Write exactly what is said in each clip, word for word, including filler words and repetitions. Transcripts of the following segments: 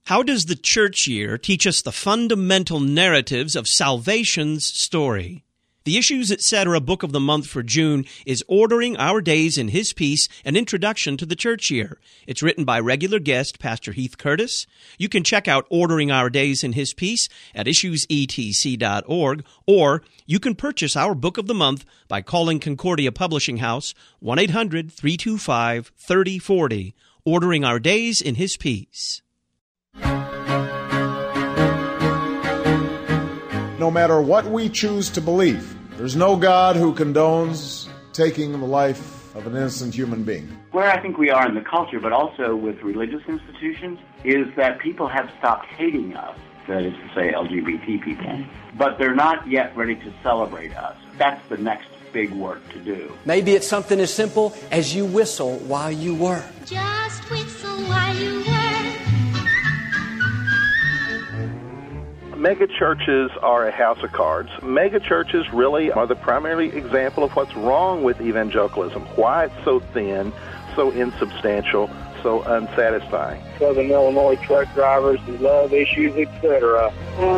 How does the church year teach us the fundamental narratives of salvation's story? The Issues Etc. Book of the Month for June is Ordering Our Days in His Peace, an Introduction to the Church Year. It's written by regular guest Pastor Heath Curtis. You can check out Ordering Our Days in His Peace at issues e t c dot org, or you can purchase our Book of the Month by calling Concordia Publishing House, one eight hundred three two five three oh four oh. Ordering Our Days in His Peace. No matter what we choose to believe, there's no God who condones taking the life of an innocent human being. Where I think we are in the culture, but also with religious institutions, is that people have stopped hating us, that is to say L G B T people, but they're not yet ready to celebrate us. That's the next big work to do. Maybe it's something as simple as you whistle while you work. Just whistle while you work. Mega churches are a house of cards. Mega churches really are the primary example of what's wrong with evangelicalism, why it's so thin, so insubstantial, so unsatisfying. Southern Illinois truck drivers who love Issues, et cetera.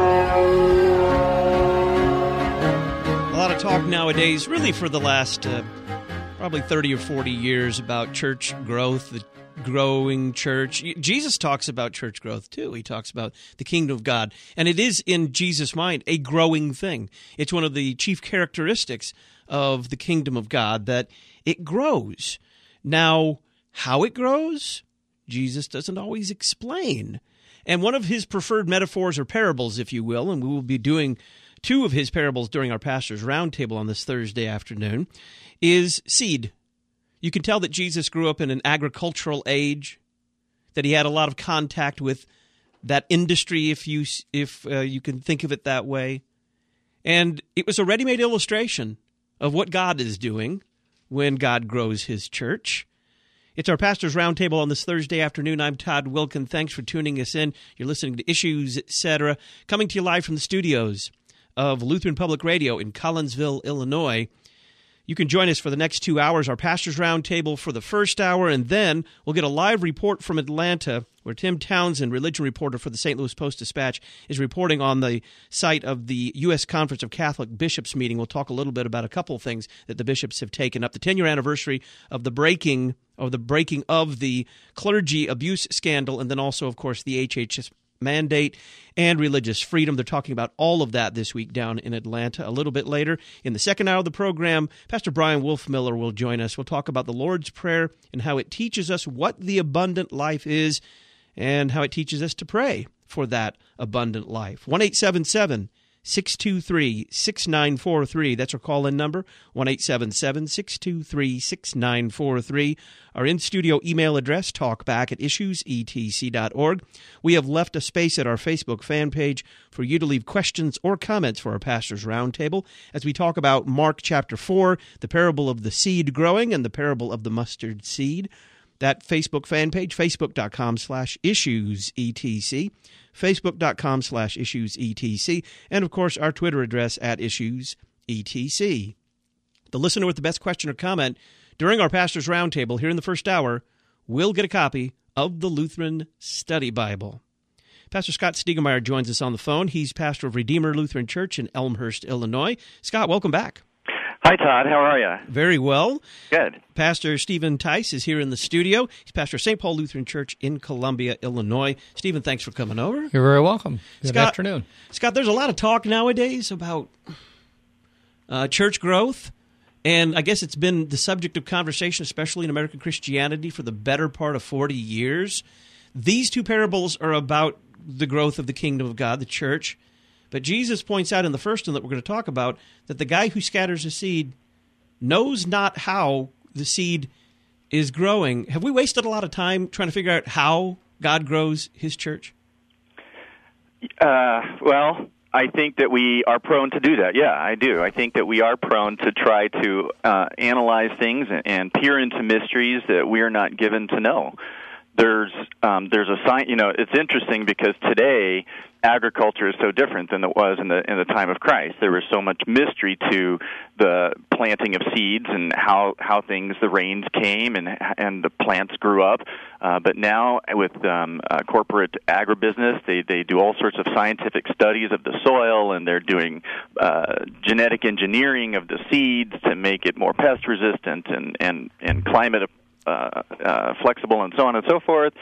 A lot of talk nowadays, really for the last uh, probably thirty or forty years, about church growth, the growing church. Jesus talks about church growth too. He talks about the kingdom of God, and it is in Jesus' mind a growing thing. It's one of the chief characteristics of the kingdom of God that it grows. Now, how it grows, Jesus doesn't always explain. And one of his preferred metaphors or parables, if you will, and we will be doing two of his parables during our Pastor's Roundtable on this Thursday afternoon, is seed. You can tell that Jesus grew up in an agricultural age, that he had a lot of contact with that industry, if you if uh, you can think of it that way. And it was a ready-made illustration of what God is doing when God grows his church. It's our Pastor's Roundtable on this Thursday afternoon. I'm Todd Wilkin. Thanks for tuning us in. You're listening to Issues, et cetera, coming to you live from the studios of Lutheran Public Radio in Collinsville, Illinois. You can join us for the next two hours, our Pastor's Roundtable for the first hour, and then we'll get a live report from Atlanta where Tim Townsend, religion reporter for the Saint Louis Post-Dispatch, is reporting on the site of the U S Conference of Catholic Bishops meeting. We'll talk a little bit about a couple of things that the bishops have taken up. The ten-year anniversary of the breaking, of the breaking of the clergy abuse scandal, and then also, of course, the H H S mandate and religious freedom. They're talking about all of that this week down in Atlanta. A little bit later, in the second hour of the program, Pastor Brian Wolfmiller will join us. We'll talk about the Lord's Prayer and how it teaches us what the abundant life is and how it teaches us to pray for that abundant life. one eight seven seven, six two three, six nine four three. That's our call-in number, one eight seven seven, six two three, six nine four three. Our in-studio email address, talkback at issues e t c dot org. We have left a space at our Facebook fan page for you to leave questions or comments for our Pastor's Roundtable as we talk about Mark chapter four, the parable of the seed growing and the parable of the mustard seed. That Facebook fan page, facebook.com slash issues etc, facebook.com slash issues etc, and of course our Twitter address at issues etc. The listener with the best question or comment during our Pastor's Roundtable here in the first hour will get a copy of the Lutheran Study Bible. Pastor Scott Stiegemeyer joins us on the phone. He's pastor of Redeemer Lutheran Church in Elmhurst, Illinois. Scott, welcome back. Hi, Todd. How are you? Very well. Good. Pastor Stephen Tice is here in the studio. He's pastor of Saint Paul Lutheran Church in Columbia, Illinois. Stephen, thanks for coming over. You're very welcome. Good Scott, afternoon. Scott, there's a lot of talk nowadays about uh, church growth, and I guess it's been the subject of conversation, especially in American Christianity, for the better part of forty years. These two parables are about the growth of the kingdom of God, the church. But Jesus points out in the first one that we're going to talk about that the guy who scatters a seed knows not how the seed is growing. Have we wasted a lot of time trying to figure out how God grows his church? Uh, well, I think that we are prone to do that. Yeah, I do. I think that we are prone to try to uh, analyze things and, and peer into mysteries that we are not given to know. there's um, there's a sign. You know, it's interesting because today agriculture is so different than it was in the in the time of Christ. There was so much mystery to the planting of seeds and how, how things, the rains came and and the plants grew up. Uh, but now with um, uh, corporate agribusiness, they, they do all sorts of scientific studies of the soil, and they're doing uh, genetic engineering of the seeds to make it more pest resistant and, and, and climate uh, uh, flexible and so on and so forth.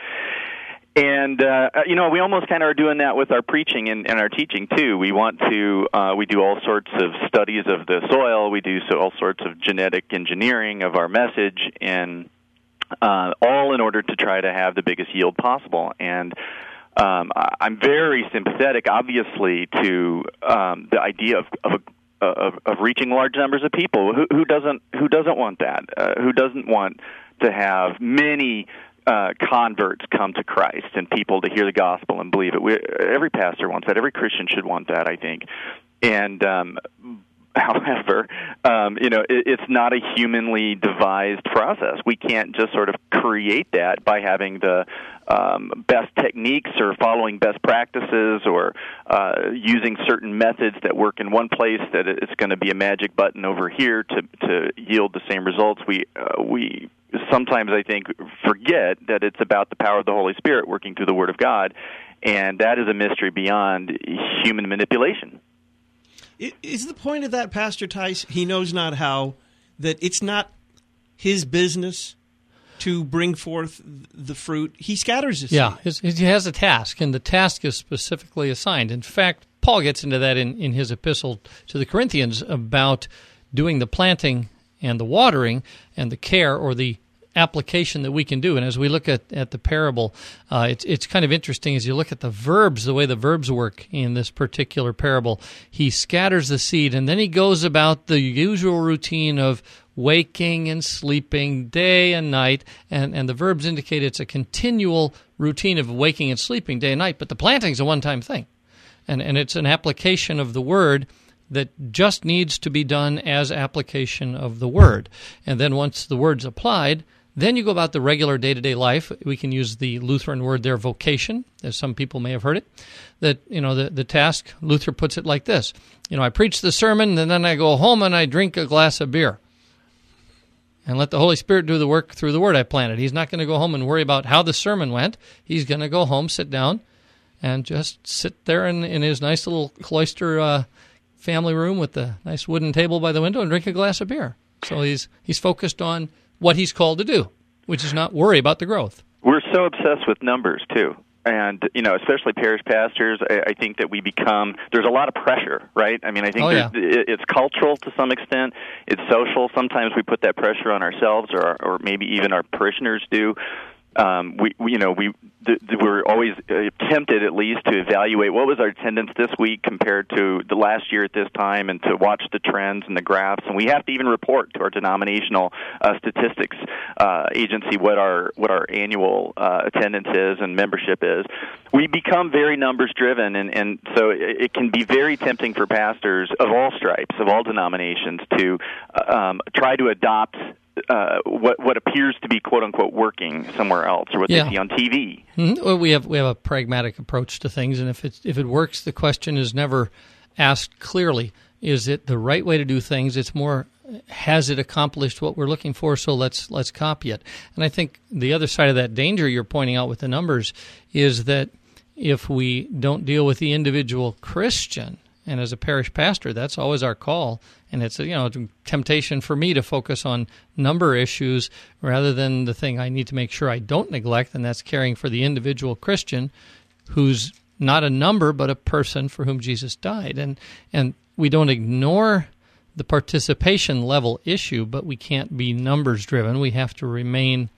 And, uh, you know, we almost kind of are doing that with our preaching and, and our teaching, too. We want to, uh, we do all sorts of studies of the soil. We do so all sorts of genetic engineering of our message, and uh, all in order to try to have the biggest yield possible. And um, I'm very sympathetic, obviously, to um, the idea of, of a Of, of reaching large numbers of people. Who, who doesn't who doesn't want that? Uh, who doesn't want to have many uh, converts come to Christ and people to hear the gospel and believe it? We, every pastor wants that. Every Christian should want that, I think. And um, however, um, you know, it, it's not a humanly devised process. We can't just sort of create that by having the um, best techniques or following best practices or uh, using certain methods that work in one place, that it's going to be a magic button over here to, to yield the same results. We uh, we sometimes, I think, forget that it's about the power of the Holy Spirit working through the Word of God, and that is a mystery beyond human manipulation. Is the point of that, Pastor Tice, he knows not how, that it's not his business to bring forth the fruit? He scatters his Yeah, seed. he has a task, and the task is specifically assigned. In fact, Paul gets into that in, in his epistle to the Corinthians about doing the planting and the watering and the care or the application that we can do. And as we look at, at the parable, uh, it's it's kind of interesting as you look at the verbs, the way the verbs work in this particular parable. He scatters the seed, and then he goes about the usual routine of waking and sleeping day and night, and, and the verbs indicate it's a continual routine of waking and sleeping day and night, but the planting's a one-time thing. And, and it's an application of the word that just needs to be done as application of the word. And then once the word's applied, then you go about the regular day-to-day life. We can use the Lutheran word there, vocation, as some people may have heard it. That, you know, the, the task, Luther puts it like this. You know, I preach the sermon, and then I go home and I drink a glass of beer. And let the Holy Spirit do the work through the word I planted. He's not going to go home and worry about how the sermon went. He's going to go home, sit down, and just sit there in, in his nice little cloister uh, family room with the nice wooden table by the window and drink a glass of beer. So he's he's focused on what he's called to do, which is not worry about the growth. We're so obsessed with numbers, too. And, you know, especially parish pastors, I, I think that we become, there's a lot of pressure, right? I mean, I think oh, yeah. it, it's cultural to some extent. It's social. Sometimes we put that pressure on ourselves, or, or maybe even our parishioners do. Um, we, we, you know, we th- th- we're always uh, tempted, at least, to evaluate what was our attendance this week compared to the last year at this time, and to watch the trends and the graphs. And we have to even report to our denominational uh, statistics uh, agency what our what our annual uh, attendance is and membership is. We become very numbers driven, and, and so it, it can be very tempting for pastors of all stripes, of all denominations, to um, try to adopt Uh, what what appears to be quote unquote working somewhere else, or what yeah. they see on T V. Mm-hmm. Well, we have we have a pragmatic approach to things, and if it if it works, the question is never asked clearly: is it the right way to do things? It's more, has it accomplished what we're looking for? So let's let's copy it. And I think the other side of that danger you're pointing out with the numbers is that if we don't deal with the individual Christian, and as a parish pastor, that's always our call. And it's a, you know, a temptation for me to focus on number issues rather than the thing I need to make sure I don't neglect, and that's caring for the individual Christian who's not a number but a person for whom Jesus died. And and we don't ignore the participation level issue, but we can't be numbers driven. We have to remain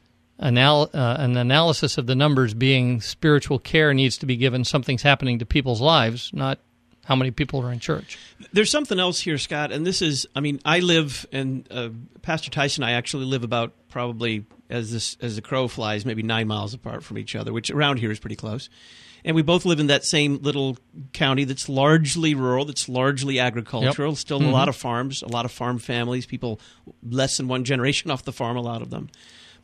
anal- uh, an analysis of the numbers being spiritual care needs to be given. Something's happening to people's lives, not how many people are in church. There's something else here, Scott, and this is, I mean, I live, and uh, Pastor Tyson and I actually live about probably, as this as the crow flies, maybe nine miles apart from each other, which around here is pretty close. And we both live in that same little county that's largely rural, that's largely agricultural, yep. still mm-hmm. a lot of farms, a lot of farm families, people less than one generation off the farm, a lot of them.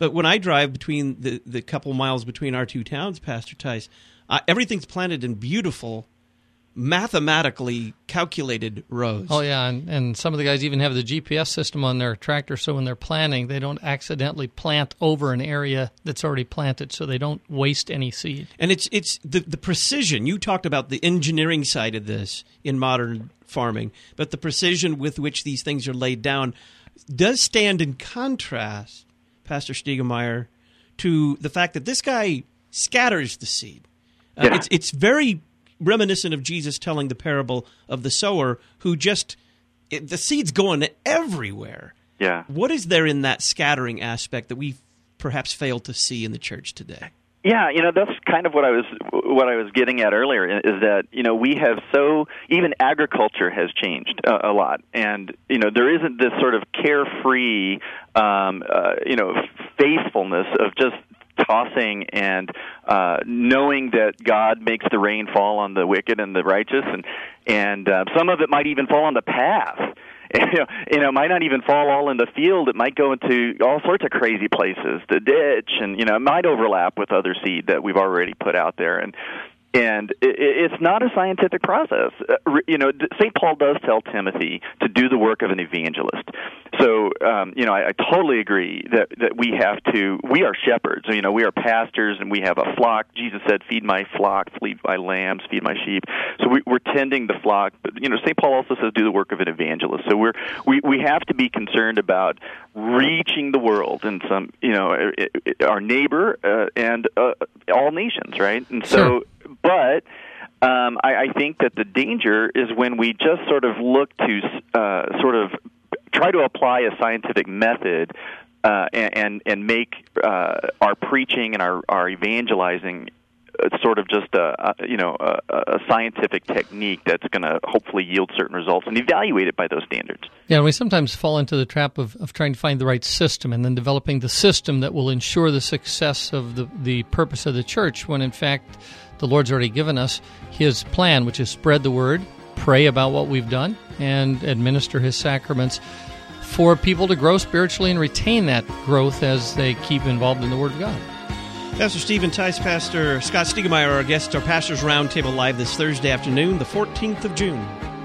But when I drive between the, the couple miles between our two towns, Pastor Tice, uh, everything's planted in beautiful, mathematically calculated rows. Oh, yeah, and, and some of the guys even have the G P S system on their tractor, so when they're planting, they don't accidentally plant over an area that's already planted, so they don't waste any seed. And it's it's the, the precision. You talked about the engineering side of this in modern farming, but the precision with which these things are laid down does stand in contrast, Pastor Stiegemeyer, to the fact that this guy scatters the seed. Uh, yeah. It's it's very reminiscent of Jesus telling the parable of the sower who just, it, the seed's going everywhere. Yeah. What is there in that scattering aspect that we perhaps fail to see in the church today? Yeah, you know, that's kind of what I was what I was getting at earlier, is that, you know, we have so, even agriculture has changed a, a lot, and, you know, there isn't this sort of carefree, um, uh, you know, faithfulness of just tossing and uh, knowing that God makes the rain fall on the wicked and the righteous, and and uh, some of it might even fall on the path. You know, you know, it might not even fall all in the field. It might go into all sorts of crazy places, the ditch, and, you know, it might overlap with other seed that we've already put out there. And And it's not a scientific process. You know, Saint Paul does tell Timothy to do the work of an evangelist. So, um, you know, I, I totally agree that, that we have to, we are shepherds. You know, we are pastors, and we have a flock. Jesus said, feed my flock, feed my lambs, feed my sheep. So we, we're tending the flock. But, you know, Saint Paul also says do the work of an evangelist. So we're, we, we have to be concerned about reaching the world and some, you know, our neighbor uh, and uh, all nations, right? And so... Sure. But um, I, I think that the danger is when we just sort of look to uh, sort of try to apply a scientific method uh, and, and and make uh, our preaching and our, our evangelizing sort of just a, a you know a, a scientific technique that's going to hopefully yield certain results, and evaluate it by those standards. Yeah, we sometimes fall into the trap of, of trying to find the right system and then developing the system that will ensure the success of the, the purpose of the church, when in fact the Lord's already given us His plan, which is spread the word, pray about what we've done, and administer His sacraments for people to grow spiritually and retain that growth as they keep involved in the Word of God. Pastor Stephen Tice, Pastor Scott Stiegemeyer are our guests. Our Pastors Roundtable live this Thursday afternoon, the fourteenth of June.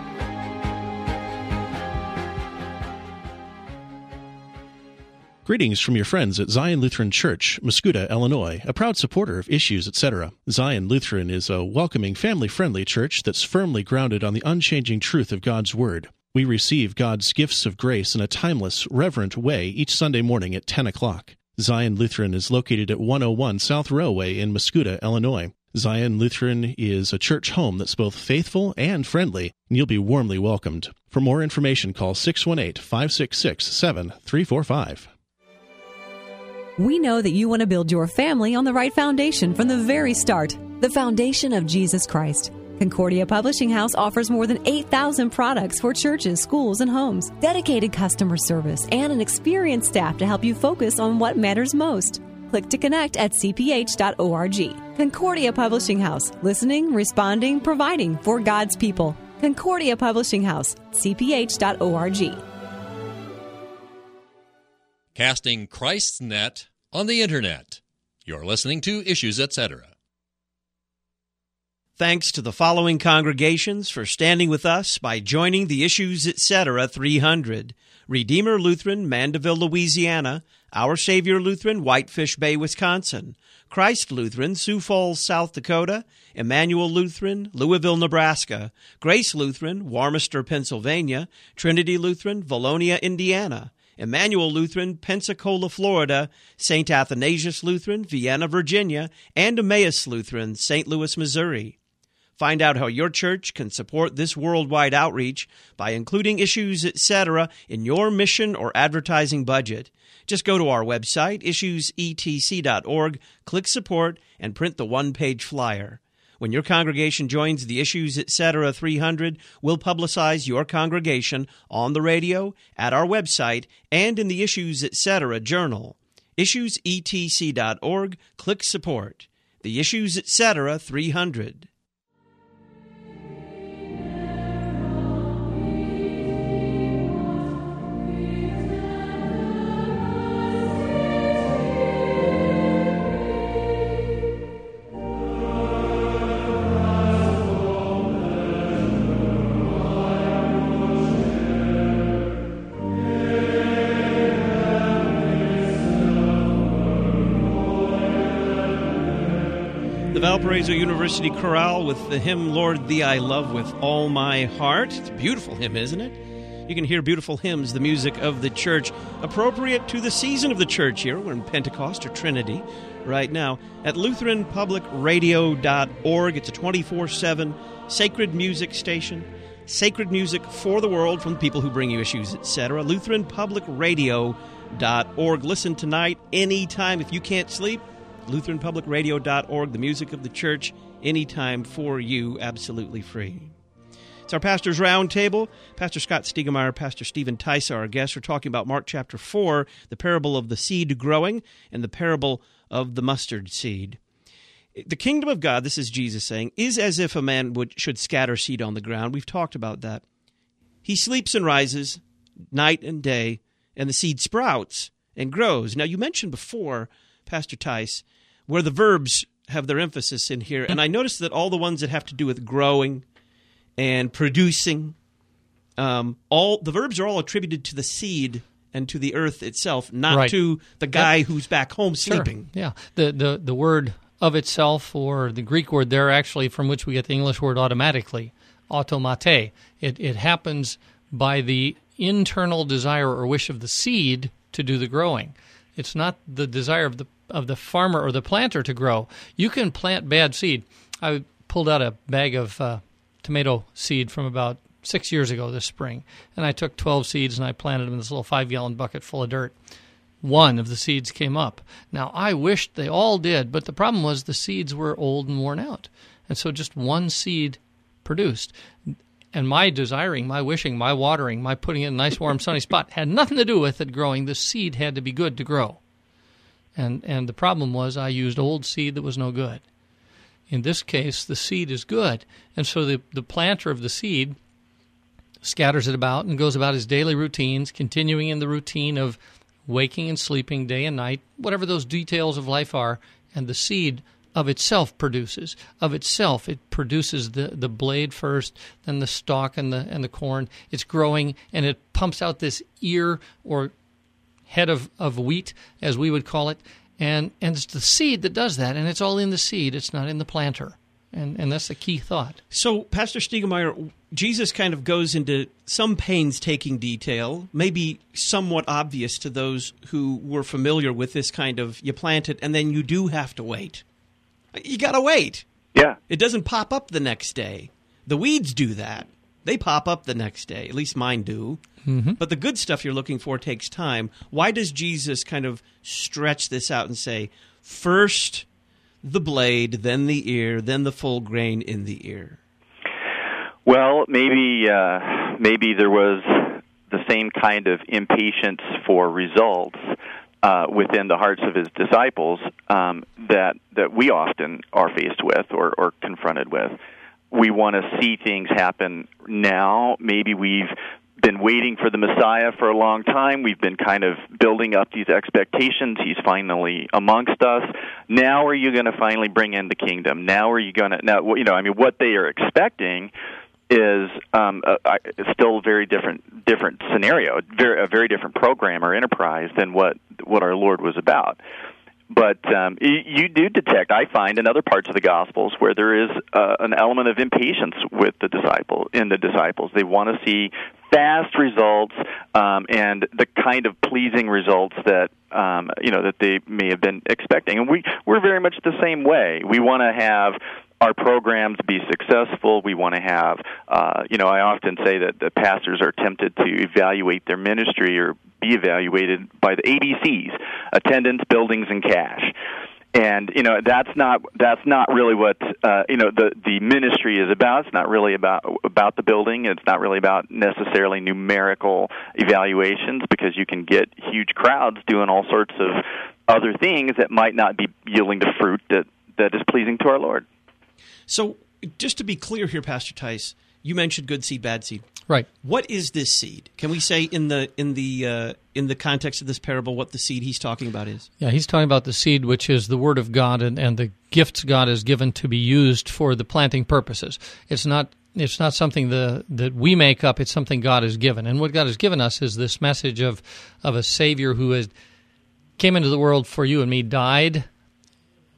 Greetings from your friends at Zion Lutheran Church, Muscuda, Illinois, a proud supporter of Issues, et cetera. Zion Lutheran is a welcoming, family-friendly church that's firmly grounded on the unchanging truth of God's Word. We receive God's gifts of grace in a timeless, reverent way each Sunday morning at ten o'clock. Zion Lutheran is located at one oh one South Railway in Muscuda, Illinois. Zion Lutheran is a church home that's both faithful and friendly, and you'll be warmly welcomed. For more information, call six one eight, five six six, seven three four five. We know that you want to build your family on the right foundation from the very start, the foundation of Jesus Christ. Concordia Publishing House offers more than eight thousand products for churches, schools, and homes, dedicated customer service, and an experienced staff to help you focus on what matters most. Click to connect at c p h dot org. Concordia Publishing House, listening, responding, providing for God's people. Concordia Publishing House, c p h dot org. Casting Christ's net on the Internet. You're listening to Issues, et cetera. Thanks to the following congregations for standing with us by joining the Issues, et cetera three hundred. Redeemer Lutheran, Mandeville, Louisiana. Our Savior Lutheran, Whitefish Bay, Wisconsin. Christ Lutheran, Sioux Falls, South Dakota. Emmanuel Lutheran, Louisville, Nebraska. Grace Lutheran, Warmester, Pennsylvania. Trinity Lutheran, Valonia, Indiana. Emmanuel Lutheran, Pensacola, Florida, Saint Athanasius Lutheran, Vienna, Virginia, and Emmaus Lutheran, Saint Louis, Missouri. Find out how your church can support this worldwide outreach by including Issues, et cetera in your mission or advertising budget. Just go to our website, issues e t c dot org, click Support, and print the one-page flyer. When your congregation joins the Issues, et cetera three hundred, we'll publicize your congregation on the radio, at our website, and in the Issues, et cetera journal. issues e t c dot org, click Support. The Issues, et cetera three hundred. Valparaiso University Chorale with the hymn, Lord, Thee I Love With All My Heart. It's a beautiful hymn, isn't it? You can hear beautiful hymns, the music of the church, appropriate to the season of the church here. We're in Pentecost or Trinity right now at Lutheran Public Radio dot org. It's a twenty-four seven sacred music station. Sacred music for the world from the people who bring you issues, et cetera. Lutheran Public Radio dot org. Listen tonight, anytime. If you can't sleep, Lutheran Public Radio dot org, the music of the church, anytime for you, absolutely free. It's our Pastor's Roundtable. Pastor Scott Stiegemeyer, Pastor Stephen Tice are our guests. We're talking about Mark chapter four, the parable of the seed growing, and the parable of the mustard seed. The kingdom of God, this is Jesus saying, is as if a man would should scatter seed on the ground. We've talked about that. He sleeps and rises night and day, and the seed sprouts and grows. Now, you mentioned before, Pastor Tice, where the verbs have their emphasis in here, and I noticed that all the ones that have to do with growing and producing, um, all the verbs are all attributed to the seed and to the earth itself, not right. to the guy Yep. who's back home sleeping. Sure. Yeah, the, the the word of itself, or the Greek word there, actually, from which we get the English word automatically, automate. It it happens by the internal desire or wish of the seed to do the growing. It's not the desire of the of the farmer or the planter to grow. You can plant bad seed. I pulled out a bag of uh, tomato seed from about six years ago this spring, and I took twelve seeds and I planted them in this little five-gallon bucket full of dirt. One of the seeds came up. Now, I wished they all did, but the problem was the seeds were old and worn out, and so just one seed produced. And my desiring, my wishing, my watering, my putting it in a nice, warm, sunny spot had nothing to do with it growing. The seed had to be good to grow. And and the problem was I used old seed that was no good. In this case, the seed is good. And so the, the planter of the seed scatters it about and goes about his daily routines, continuing in the routine of waking and sleeping day and night, whatever those details of life are, and the seed of itself produces. Of itself, it produces the, the blade first, then the stalk and the and the corn. It's growing, and it pumps out this ear or head of, of wheat, as we would call it, and, and it's the seed that does that, and it's all in the seed. It's not in the planter, and, and that's the key thought. So, Pastor Stiegemeyer, Jesus kind of goes into some painstaking detail, maybe somewhat obvious to those who were familiar with this kind of, you plant it, and then you do have to wait. You got to wait. Yeah. It doesn't pop up the next day. The weeds do that. They pop up the next day. At least mine do. Mm-hmm. But the good stuff you're looking for takes time. Why does Jesus kind of stretch this out and say, first the blade, then the ear, then the full grain in the ear? Well, maybe uh, maybe there was the same kind of impatience for results uh, within the hearts of his disciples um, that that we often are faced with or, or confronted with. We want to see things happen now. Maybe we've been waiting for the Messiah for a long time. We've been kind of building up these expectations. He's finally amongst us. Now are you going to finally bring in the kingdom? Now are you going to, now, you know, I mean, what they are expecting is um, a, a still a very different different scenario, very, a very different program or enterprise than what, what our Lord was about. But um, you do detect, I find, in other parts of the Gospels where there is uh, an element of impatience with the disciple in the disciples. They want to see fast results um, and the kind of pleasing results that um, you know that they may have been expecting. And we we're very much the same way. We want to have our programs be successful. We want to have, uh, you know, I often say that the pastors are tempted to evaluate their ministry or be evaluated by the A B Cs: attendance, buildings, and cash. And you know that's not that's not really what uh, you know the the ministry is about. It's not really about about the building. It's not really about necessarily numerical evaluations, because you can get huge crowds doing all sorts of other things that might not be yielding the fruit that, that is pleasing to our Lord. So, just to be clear here, Pastor Tice, you mentioned good seed, bad seed. Right. What is this seed? Can we say in the in the uh, in the context of this parable what the seed he's talking about is? Yeah, he's talking about the seed, which is the Word of God and, and the gifts God has given to be used for the planting purposes. It's not it's not something the, that we make up. It's something God has given. And what God has given us is this message of of a Savior who has came into the world for you and me, died,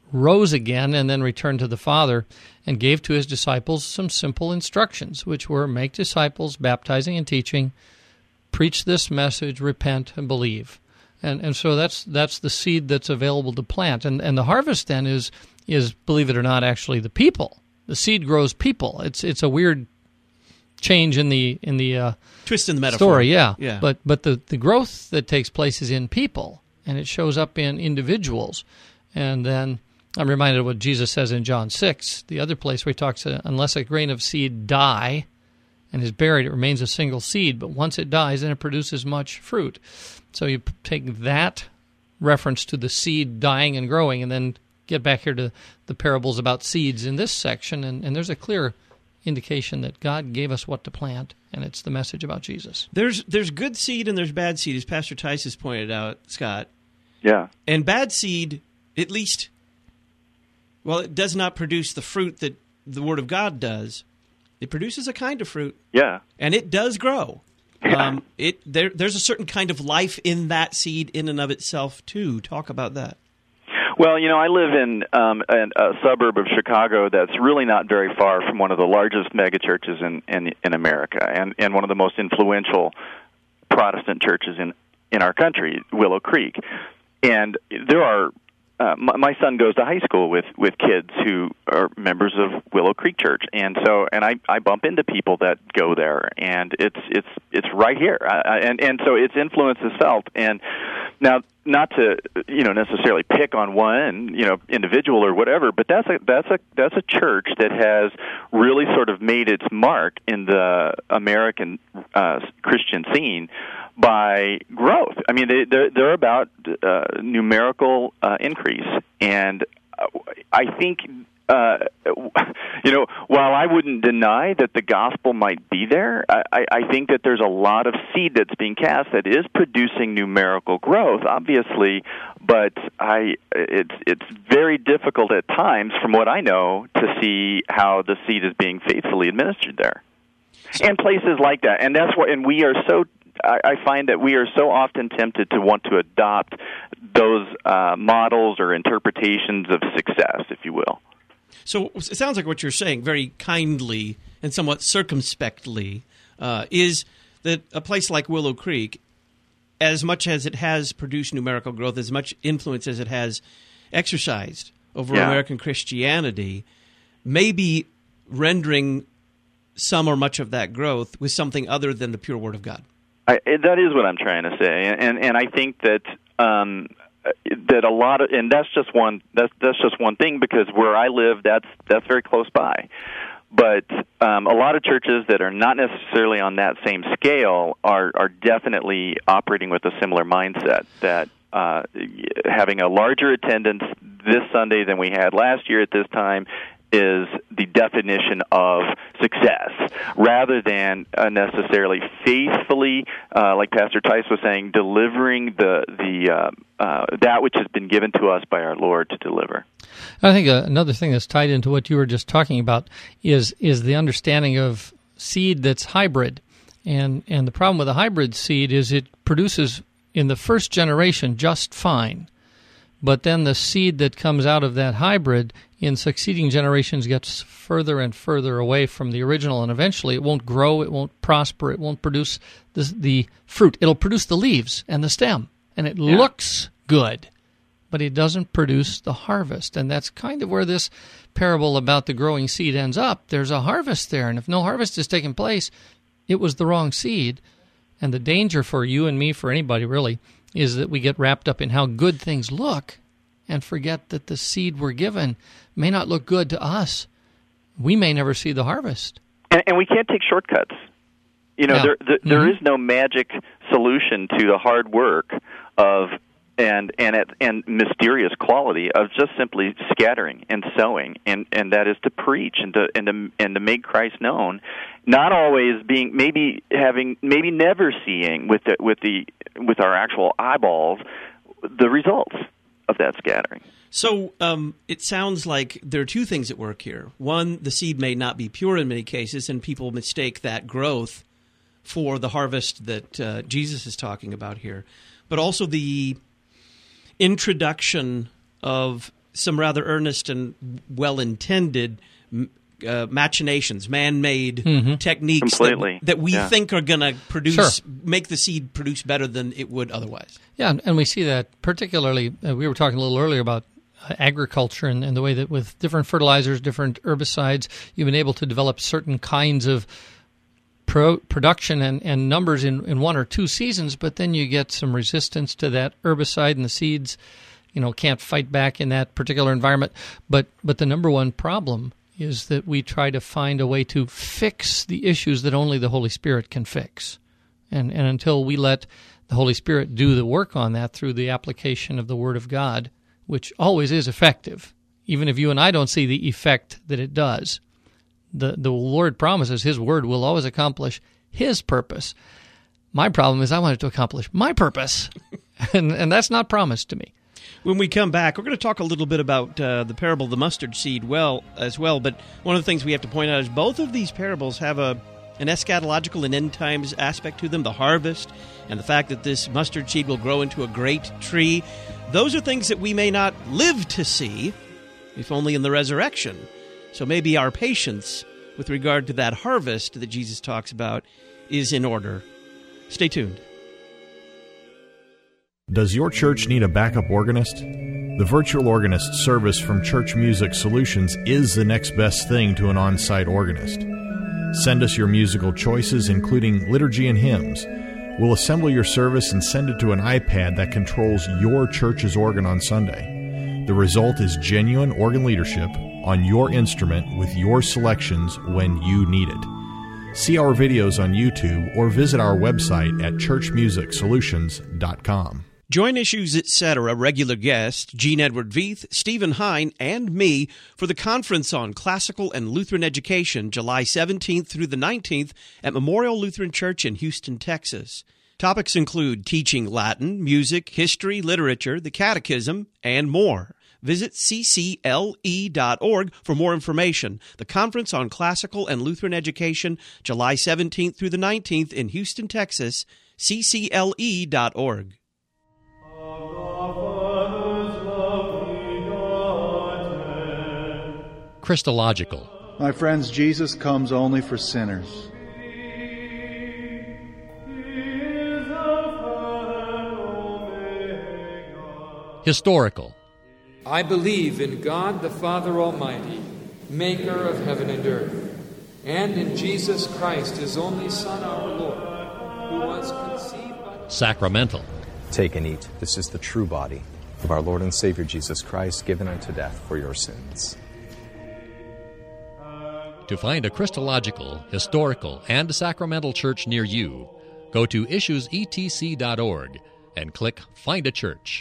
rose again and then returned to the Father and gave to his disciples some simple instructions, which were make disciples, baptizing and teaching, preach this message, repent, and believe. And and so that's that's the seed that's available to plant. And and the harvest then is, is believe it or not, actually the people. The seed grows people. It's it's a weird change in the in the uh, twist in the metaphor. Story, yeah. yeah. But but the, the growth that takes place is in people, and it shows up in individuals. And then I'm reminded of what Jesus says in John six, the other place where he talks, uh, unless a grain of seed die and is buried, it remains a single seed. But once it dies, then it produces much fruit. So you take that reference to the seed dying and growing, and then get back here to the parables about seeds in this section, and, and there's a clear indication that God gave us what to plant, and it's the message about Jesus. There's there's good seed and there's bad seed, as Pastor Tice has pointed out, Scott. Yeah. And bad seed, at least, well, it does not produce the fruit that the Word of God does. It produces a kind of fruit. Yeah. And it does grow. Yeah. Um, it there there's a certain kind of life in that seed in and of itself, too. Talk about that. Well, you know, I live in um, a suburb of Chicago that's really not very far from one of the largest megachurches in, in in America, and, and one of the most influential Protestant churches in, in our country, Willow Creek. And there are uh, my, my son goes to high school with, with kids who are members of Willow Creek Church, and so and I, I bump into people that go there, and it's it's it's right here, uh, and and so its influence is felt. And now, not to you know necessarily pick on one you know individual or whatever, but that's a that's a that's a church that has really sort of made its mark in the American uh, Christian scene by growth. I mean, they, they're, they're about uh, numerical uh, increase, and I think uh, you know while I wouldn't deny that the gospel might be there, I, I think that there's a lot of seed that's being cast that is producing numerical growth, obviously, but I it's it's very difficult at times, from what I know, to see how the seed is being faithfully administered there, and places like that, and that's what, and we are so. I find that we are so often tempted to want to adopt those uh, models or interpretations of success, if you will. So it sounds like what you're saying, very kindly and somewhat circumspectly, uh, is that a place like Willow Creek, as much as it has produced numerical growth, as much influence as it has exercised over yeah. American Christianity, may be rendering some or much of that growth with something other than the pure Word of God. I, that is what I'm trying to say, and and I think that um, that a lot of, and that's just one that's that's just one thing, because where I live, that's that's very close by. But um, a lot of churches that are not necessarily on that same scale are are definitely operating with a similar mindset, that uh, having a larger attendance this Sunday than we had last year at this time is the definition of success, rather than uh, necessarily faithfully, uh, like Pastor Tice was saying, delivering the the uh, uh, that which has been given to us by our Lord to deliver. I think uh, another thing that's tied into what you were just talking about is is the understanding of seed that's hybrid, and and the problem with a hybrid seed is it produces in the first generation just fine. But then the seed that comes out of that hybrid in succeeding generations gets further and further away from the original, and eventually it won't grow, it won't prosper, it won't produce the, the fruit. It'll produce the leaves and the stem, and it yeah. looks good, but it doesn't produce the harvest. And that's kind of where this parable about the growing seed ends up. There's a harvest there, and if no harvest is taking place, it was the wrong seed. And the danger for you and me, for anybody really, is that we get wrapped up in how good things look and forget that the seed we're given may not look good to us. We may never see the harvest. And, and we can't take shortcuts. You know, yeah. there there, mm-hmm. there is no magic solution to the hard work of and and at, and mysterious quality of just simply scattering and sowing, and, and that is to preach and to and to and to make Christ known. Not always being, maybe having, maybe never seeing with the with the with our actual eyeballs the results of that scattering. So um, it sounds like there are two things at work here. One, the seed may not be pure in many cases, and people mistake that growth for the harvest that uh, Jesus is talking about here. But also the introduction of some rather earnest and well-intended uh, machinations, man-made mm-hmm. techniques that, that we yeah. think are going to produce, sure. make the seed produce better than it would otherwise. Yeah, and we see that particularly, uh, we were talking a little earlier about uh, agriculture and, and the way that with different fertilizers, different herbicides, you've been able to develop certain kinds of pro- production and, and numbers in, in one or two seasons, but then you get some resistance to that herbicide and the seeds, you know, can't fight back in that particular environment. But but the number one problem is that we try to find a way to fix the issues that only the Holy Spirit can fix. And and until we let the Holy Spirit do the work on that through the application of the Word of God, which always is effective, even if you and I don't see the effect that it does, the, the Lord promises His Word will always accomplish His purpose. My problem is I want it to accomplish my purpose, and, and that's not promised to me. When we come back, we're going to talk a little bit about uh, the parable of the mustard seed well as well. But one of the things we have to point out is both of these parables have a an eschatological and end times aspect to them, the harvest, and the fact that this mustard seed will grow into a great tree. Those are things that we may not live to see, if only in the resurrection. So maybe our patience with regard to that harvest that Jesus talks about is in order. Stay tuned. Does your church need a backup organist? The virtual organist service from Church Music Solutions is the next best thing to an on-site organist. Send us your musical choices, including liturgy and hymns. We'll assemble your service and send it to an iPad that controls your church's organ on Sunday. The result is genuine organ leadership on your instrument with your selections when you need it. See our videos on YouTube or visit our website at church music solutions dot com. Join Issues Etc. regular guests Gene Edward Veith, Stephen Hine, and me for the Conference on Classical and Lutheran Education, July seventeenth through the nineteenth at Memorial Lutheran Church in Houston, Texas. Topics include teaching Latin, music, history, literature, the catechism, and more. Visit c c l e dot org for more information. The Conference on Classical and Lutheran Education, July seventeenth through the nineteenth in Houston, Texas, c c l e dot org. Christological. My friends, Jesus comes only for sinners. Historical. I believe in God the Father Almighty, maker of heaven and earth, and in Jesus Christ, His only Son, our Lord, who was conceived by... Sacramental. Take and eat. This is the true body of our Lord and Savior Jesus Christ, given unto death for your sins. To find a Christological, historical, and sacramental church near you, go to issues e t c dot org and click Find a Church.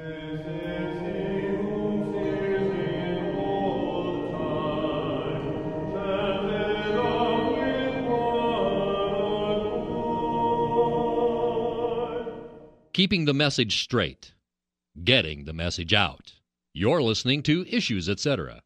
Keeping the message straight. Getting the message out. You're listening to Issues Etc.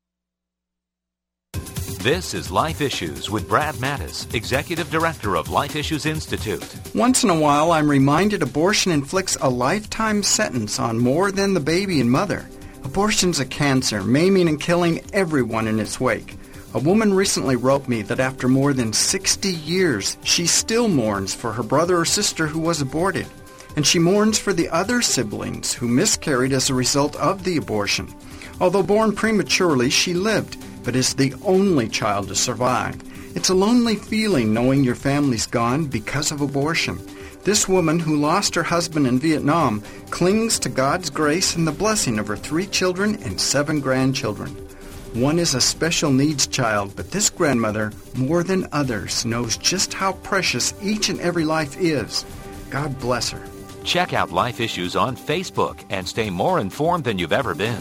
This is Life Issues with Brad Mattis, Executive Director of Life Issues Institute. Once in a while, I'm reminded abortion inflicts a lifetime sentence on more than the baby and mother. Abortion's a cancer, maiming and killing everyone in its wake. A woman recently wrote me that after more than sixty years, she still mourns for her brother or sister who was aborted. And she mourns for the other siblings who miscarried as a result of the abortion. Although born prematurely, she lived, but is the only child to survive. It's a lonely feeling knowing your family's gone because of abortion. This woman, who lost her husband in Vietnam, clings to God's grace and the blessing of her three children and seven grandchildren. One is a special needs child, but this grandmother, more than others, knows just how precious each and every life is. God bless her. Check out Life Issues on Facebook and stay more informed than you've ever been.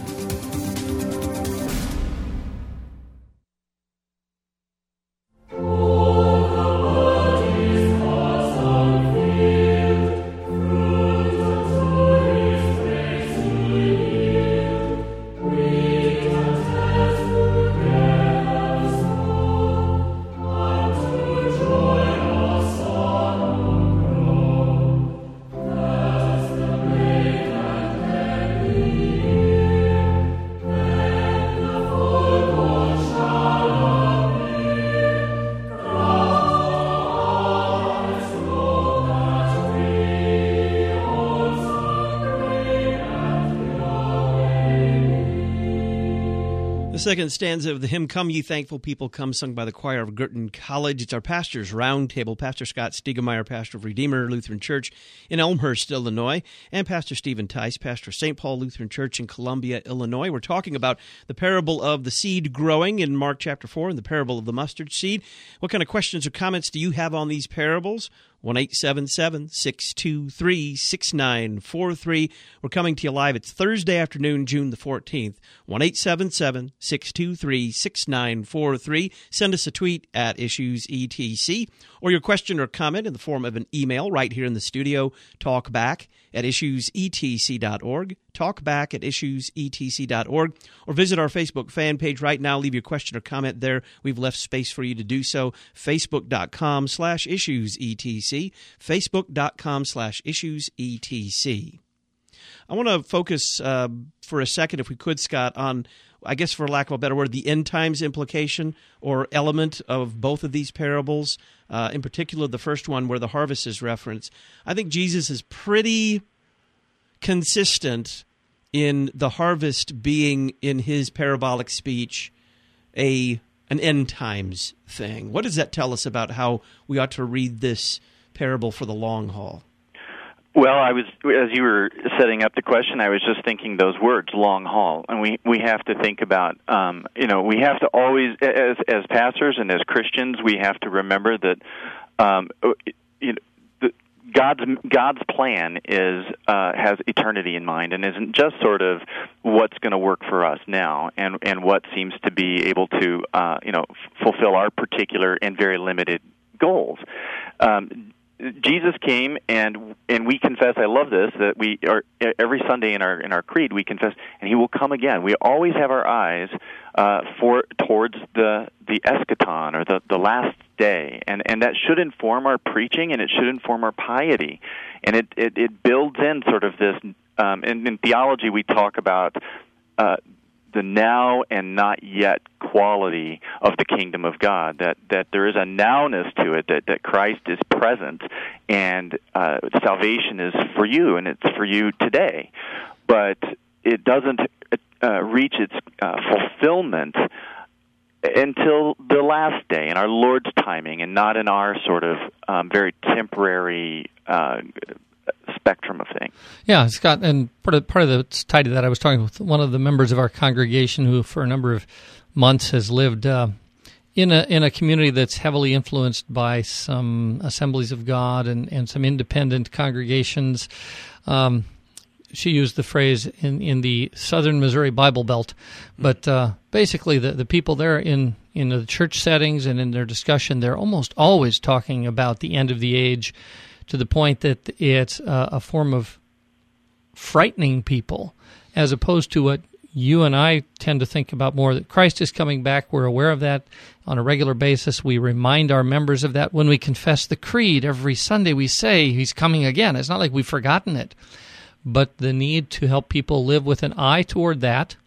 second stanza of the hymn, Come Ye Thankful People Come, sung by the choir of Girton College. It's our pastor's roundtable. Pastor Scott Stiegemeyer, pastor of Redeemer Lutheran Church in Elmhurst, Illinois, and Pastor Stephen Tice, pastor of Saint Paul Lutheran Church in Columbia, Illinois. We're talking about the parable of the seed growing in Mark chapter four and the parable of the mustard seed. What kind of questions or comments do you have on these parables? one eight seven seven, six two three, six nine four three. We're coming to you live. It's Thursday afternoon, June the fourteenth. one eight seven seven, six two three, six nine four three. Send us a tweet at Issues E T C, or your question or comment in the form of an email right here in the studio. Talkback at issues e t c dot org. Talkback at issues e t c dot org. Or visit our Facebook fan page right now. Leave your question or comment there. We've left space for you to do so. Facebook.com slash issues etc. Facebook.com slash issues etc. I want to focus uh, for a second, if we could, Scott, on, I guess for lack of a better word, the end times implication or element of both of these parables, uh, in particular the first one where the harvest is referenced. I think Jesus is pretty consistent in the harvest being, in his parabolic speech, a an end times thing. What does that tell us about how we ought to read this parable for the long haul? Well, I was, as you were setting up the question, I was just thinking those words, long haul. And we, we have to think about, um, you know, we have to always, as as pastors and as Christians, we have to remember that, um, you know, the, God's God's plan is uh, has eternity in mind and isn't just sort of what's going to work for us now and, and what seems to be able to, uh, you know, f- fulfill our particular and very limited goals. Um, Jesus came, and and we confess. I love this, that we are every Sunday in our in our creed we confess, and he will come again. We always have our eyes uh, for towards the the eschaton, or the, the last day, and and that should inform our preaching, and it should inform our piety, and it it, it builds in sort of this. Um, in, in theology, we talk about Uh, the now and not yet quality of the kingdom of God, that, that there is a nowness to it, that, that Christ is present, and uh, salvation is for you, and it's for you today. But it doesn't uh, reach its uh, fulfillment until the last day, in our Lord's timing, and not in our sort of um, very temporary uh spectrum of things. Yeah, Scott, and part of, part of the, it's tied to that, I was talking with one of the members of our congregation who for a number of months has lived uh, in a in a community that's heavily influenced by some Assemblies of God and, and some independent congregations. Um, she used the phrase in, in the southern Missouri Bible Belt, but uh, basically the, the people there in, in the church settings and in their discussion, they're almost always talking about the end of the age, to the point that it's uh, a form of frightening people, as opposed to what you and I tend to think about more, that Christ is coming back. We're aware of that on a regular basis. We remind our members of that. When we confess the creed every Sunday, we say he's coming again. It's not like we've forgotten it. But the need to help people live with an eye toward that,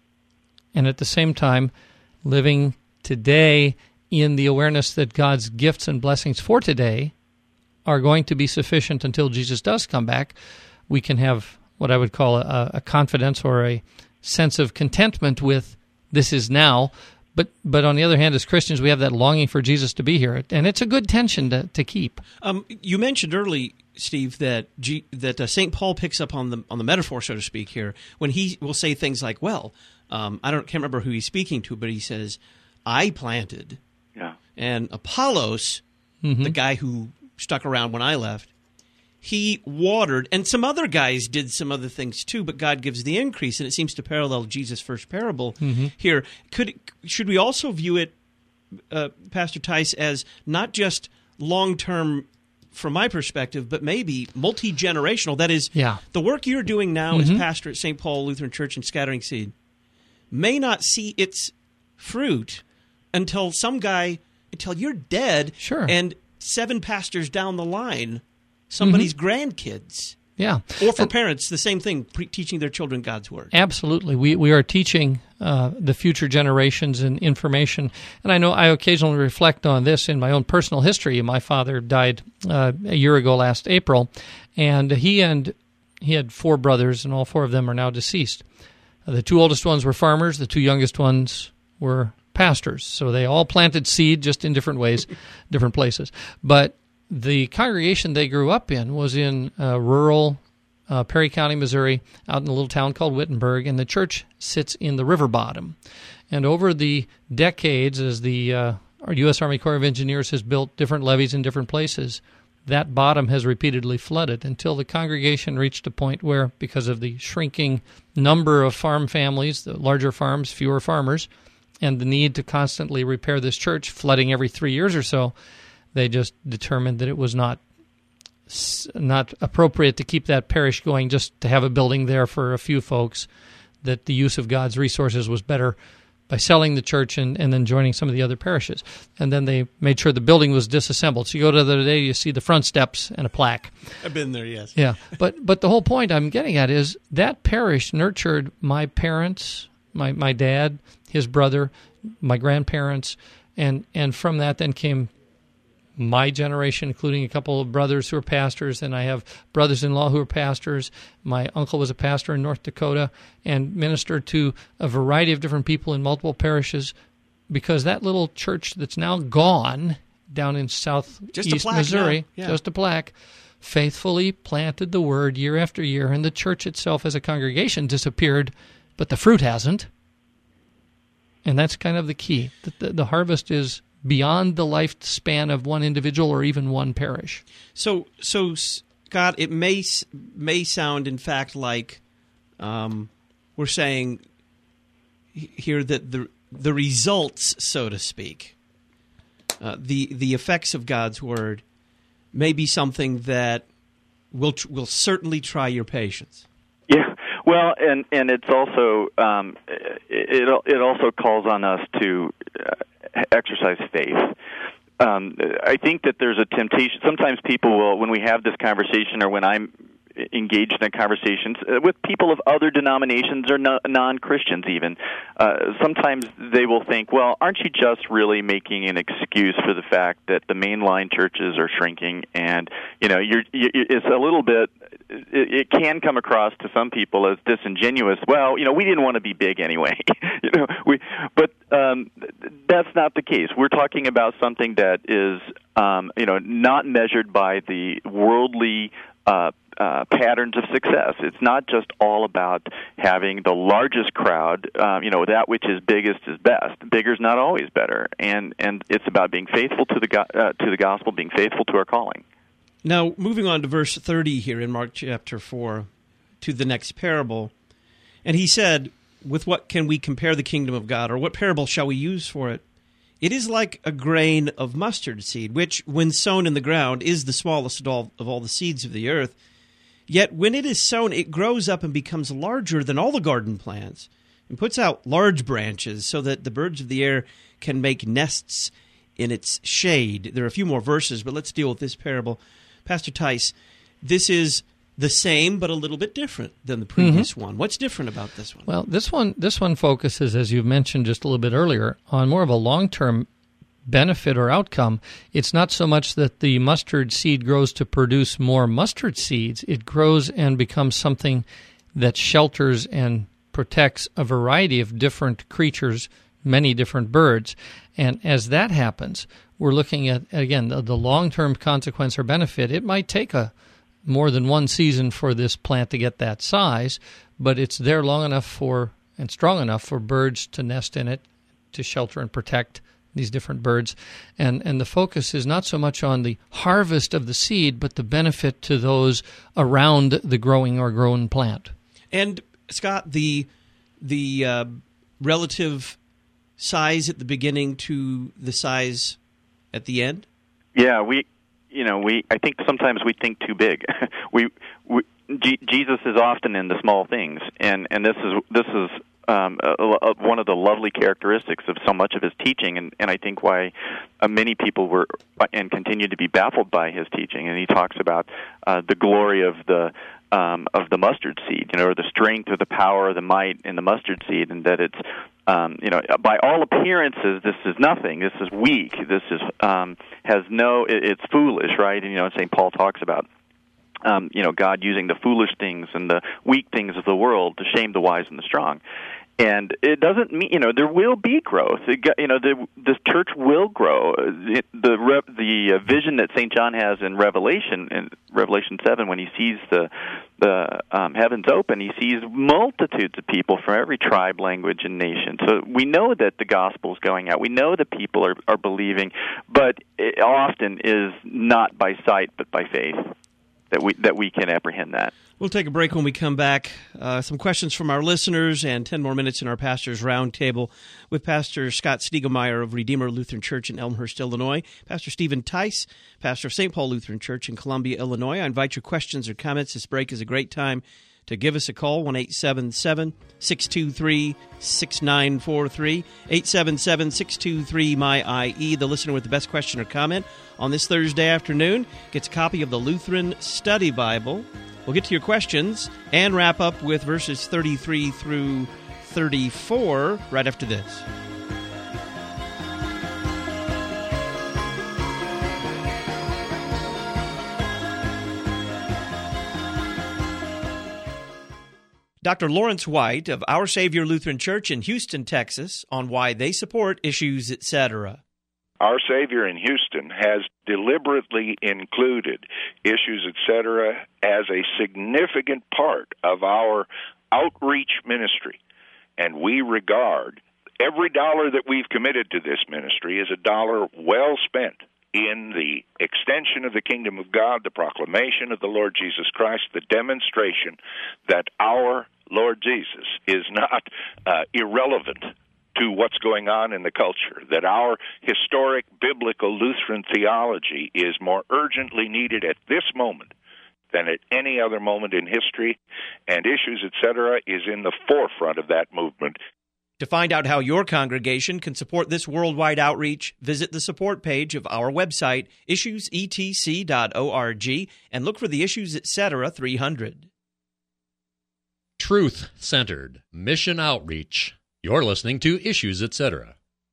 and at the same time living today in the awareness that God's gifts and blessings for today are going to be sufficient until Jesus does come back. We can have what I would call a, a confidence or a sense of contentment with this is now. But but on the other hand, as Christians, we have that longing for Jesus to be here, and it's a good tension to, to keep. Um, you mentioned early, Steve, that G, that uh, Saint Paul picks up on the on the metaphor, so to speak, here when he will say things like, "Well, um, I don't can't remember who he's speaking to, but he says, I planted, yeah, and Apollos, mm-hmm. the guy who stuck around when I left, he watered, and some other guys did some other things too, but God gives the increase, and it seems to parallel Jesus' first parable mm-hmm. here. Could Should we also view it, uh, Pastor Tice, as not just long-term from my perspective, but maybe multi-generational? That is, yeah. the work you're doing now mm-hmm. as pastor at Saint Paul Lutheran Church in Scattering Seed may not see its fruit until some guy, until you're dead, sure. and seven pastors down the line, somebody's mm-hmm. grandkids. Yeah. Or for and, parents, the same thing, pre- teaching their children God's Word. Absolutely. We we are teaching uh, the future generations and information. And I know I occasionally reflect on this in my own personal history. My father died uh, a year ago last April, and he and he had four brothers, and all four of them are now deceased. Uh, the two oldest ones were farmers. The two youngest ones were pastors. So they all planted seed, just in different ways, different places. But the congregation they grew up in was in uh, rural uh, Perry County, Missouri, out in a little town called Wittenberg, and the church sits in the river bottom. And over the decades, as the uh, our U S Army Corps of Engineers has built different levees in different places, that bottom has repeatedly flooded until the congregation reached a point where, because of the shrinking number of farm families, the larger farms, fewer farmers, and the need to constantly repair this church, flooding every three years or so, they just determined that it was not not appropriate to keep that parish going, just to have a building there for a few folks, that the use of God's resources was better by selling the church and, and then joining some of the other parishes. And then they made sure the building was disassembled. So you go to the other day, you see the front steps and a plaque. I've been there, yes. Yeah, but but the whole point I'm getting at is that parish nurtured my parents, my, my dad, his brother, my grandparents, and, and from that then came my generation, including a couple of brothers who are pastors, and I have brothers-in-law who are pastors. My uncle was a pastor in North Dakota and ministered to a variety of different people in multiple parishes, because that little church that's now gone down in southeast Missouri, yeah. just a plaque, faithfully planted the word year after year, and the church itself as a congregation disappeared, but the fruit hasn't. And that's kind of the key. The, the, the harvest is beyond the lifespan of one individual or even one parish. So, so Scott, it may may sound, in fact, like um, we're saying here that the the results, so to speak, uh, the the effects of God's word, may be something that will tr- will certainly try your patience. Yeah. Well, and and it's also um, it it also calls on us to uh, exercise faith. Um, I think that there's a temptation. Sometimes people will, when we have this conversation, or when I'm engaged in conversations with people of other denominations or no, non-Christians even, uh, sometimes they will think, well, aren't you just really making an excuse for the fact that the mainline churches are shrinking? And, you know, you're, you, it's a little bit, it, it can come across to some people as disingenuous. Well, you know, we didn't want to be big anyway. you know, we, but um, that's not the case. We're talking about something that is, um, you know, not measured by the worldly uh Uh, patterns of success. It's not just all about having the largest crowd. Um, you know, that which is biggest is best. Bigger is not always better, and and it's about being faithful to the go- uh, to the gospel, being faithful to our calling. Now, moving on to verse thirty here in Mark chapter four, to the next parable, and he said, "With what can we compare the kingdom of God, or what parable shall we use for it? It is like a grain of mustard seed, which, when sown in the ground, is the smallest of all, of all the seeds of the earth. Yet when it is sown, it grows up and becomes larger than all the garden plants, and puts out large branches so that the birds of the air can make nests in its shade." There are a few more verses, but let's deal with this parable. Pastor Tice, this is the same but a little bit different than the previous mm-hmm. one. What's different about this one? Well, this one this one focuses, as you've mentioned just a little bit earlier, on more of a long-term benefit or outcome. It's not so much that the mustard seed grows to produce more mustard seeds. It grows and becomes something that shelters and protects a variety of different creatures, many different birds. And as that happens, we're looking at, again, the, the long-term consequence or benefit. It might take a more than one season for this plant to get that size, but it's there long enough for and strong enough for birds to nest in it, to shelter and protect these different birds. And and the focus is not so much on the harvest of the seed, but the benefit to those around the growing or grown plant. And, Scott, the the uh, relative size at the beginning to the size at the end? Yeah, we, you know, we. I think sometimes we think too big. we, we G- Jesus is often in the small things, and, and this is this is um, a, a, one of the lovely characteristics of so much of his teaching, and, and I think why uh, many people were and continue to be baffled by his teaching. And he talks about uh, the glory of the um, of the mustard seed, you know, or the strength or the power or the might in the mustard seed, and that it's um, you know, by all appearances, this is nothing. This is weak. This is um, has no. It, it's foolish, right? And you know, Saint Paul talks about um, you know, God using the foolish things and the weak things of the world to shame the wise and the strong. And it doesn't mean, you know, there will be growth. It, you know, the the church will grow. It, the the vision that Saint John has in Revelation, in Revelation seven, when he sees the the um, heavens open, he sees multitudes of people from every tribe, language, and nation. So we know that the gospel is going out. We know that people are, are believing, but it often is not by sight, but by faith that we that we can apprehend that. We'll take a break when we come back. Uh, some questions from our listeners and ten more minutes in our Pastor's Roundtable with Pastor Scott Stiegelmeyer of Redeemer Lutheran Church in Elmhurst, Illinois, Pastor Stephen Tice, pastor of Saint Paul Lutheran Church in Columbia, Illinois. I invite your questions or comments. This break is a great time to give us a call, one eight seven seven, six two three, six nine four three, eight seven seven, six two three, M Y I E. The listener with the best question or comment on this Thursday afternoon gets a copy of the Lutheran Study Bible. We'll get to your questions and wrap up with verses thirty-three through thirty-four right after this. Doctor Lawrence White of Our Savior Lutheran Church in Houston, Texas, on why they support Issues, et cetera. Our Savior in Houston has deliberately included Issues, et cetera, as a significant part of our outreach ministry. And we regard every dollar that we've committed to this ministry as a dollar well spent in the extension of the kingdom of God, the proclamation of the Lord Jesus Christ, the demonstration that our Lord Jesus is not uh, irrelevant to what's going on in the culture, that our historic biblical Lutheran theology is more urgently needed at this moment than at any other moment in history, and Issues, et cetera, is in the forefront of that movement. To find out how your congregation can support this worldwide outreach, visit the support page of our website, issues e t c dot org, and look for the Issues, et cetera three hundred. Truth-centered mission outreach. You're listening to Issues, et cetera.